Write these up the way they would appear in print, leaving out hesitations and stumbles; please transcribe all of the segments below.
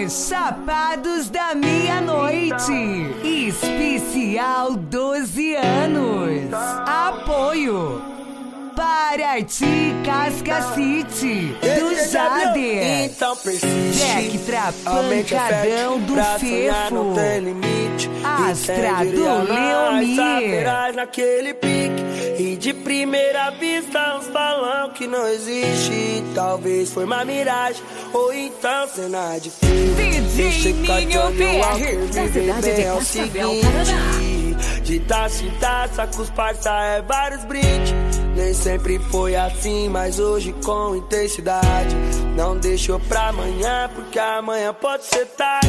Chapados da Meia-Noite, especial 12 anos. Apoio Paraty Casca City do Jader. Então persiste, Jack Trapancadão do Fefo. Não tem limite. Astra do Leomir. Naquele pique. E de primeira vista uns balão que não existe. Talvez foi uma miragem ou então cena de filme. DJ Ninho PR da cidade de Cascavel, Paraná. De taça em taça com os parça é vários brindes. Nem sempre foi assim, mas hoje com intensidade. Não deixou pra amanhã, porque amanhã pode ser tarde.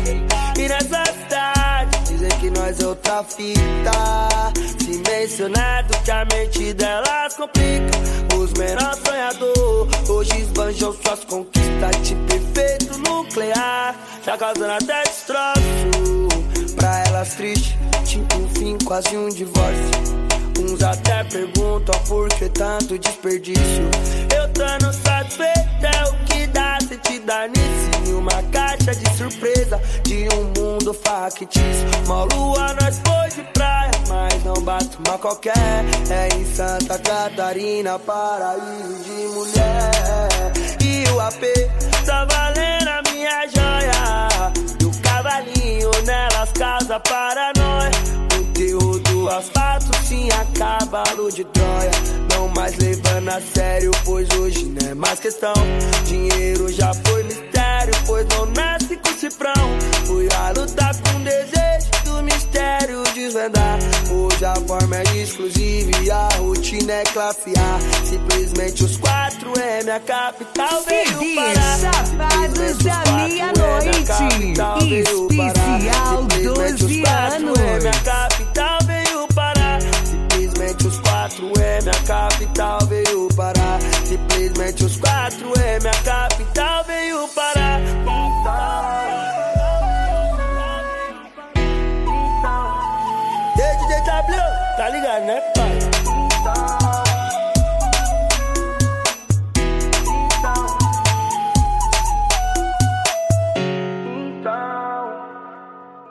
E nessa cidade, dizem que nós é outra fita. Se mencionado que a mente delas complica. Os menores sonhadores hoje esbanjam suas conquistas. Tipo efeito nuclear, tá causando até destroço. Pra elas triste, tipo um fim, quase um divórcio. Uns até perguntam por que tanto desperdício. Eu tô no satisfeito, é o que dá se te dar nisso. E uma caixa de surpresa de um mundo factício. Mó lua nós foi de praia, mas não bate uma qualquer. É em Santa Catarina, paraíso de mulher. E o AP tá valendo a minha joia. E o cavalinho nelas casa para nós. O terror do asfalto sim a cavalo de Troia. Não mais levando a sério, pois hoje não é mais questão. Dinheiro já foi mistério, pois não nasce com cifrão. Fui a lutar com desejo do mistério desvendar. Hoje a forma é exclusiva e a rotina é classe A. Simplesmente os 4 é minha capital, veio parar. Chapados da Meia-Noite, especial 12 anos. É minha capital, veio parar. Simplesmente os 4 é minha capital, veio parar. Simplesmente os 4 é minha capital, veio parar.